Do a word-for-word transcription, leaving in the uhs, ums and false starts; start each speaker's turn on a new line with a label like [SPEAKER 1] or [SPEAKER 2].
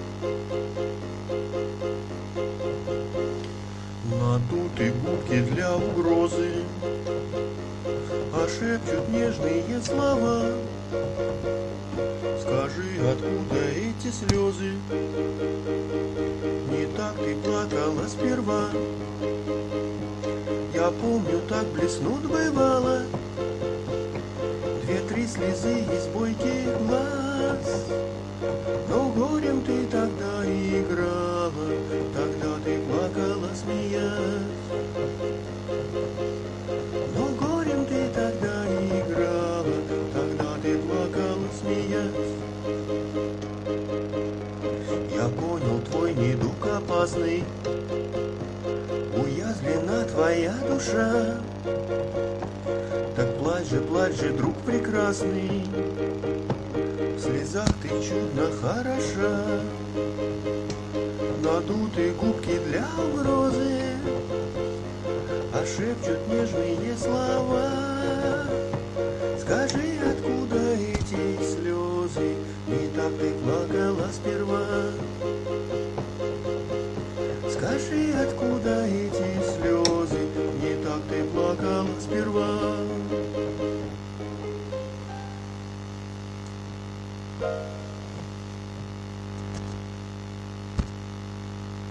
[SPEAKER 1] Надуты губки для угрозы, а шепчут нежные слова. Скажи, откуда эти слезы? Не так ты плакала сперва. Я помню, так блеснут бывало две-три слезы из бойких глаз. Но горем ты тогда играла, тогда ты плакала, смеясь. Но горем ты тогда играла, тогда ты плакала, смеясь. Я понял твой недуг опасный, уязвлена твоя душа. Так плачь же, плачь же, друг прекрасный, в слезах ты чудно хороша. Надуты губки для угрозы, а шепчут нежные слова. Скажи,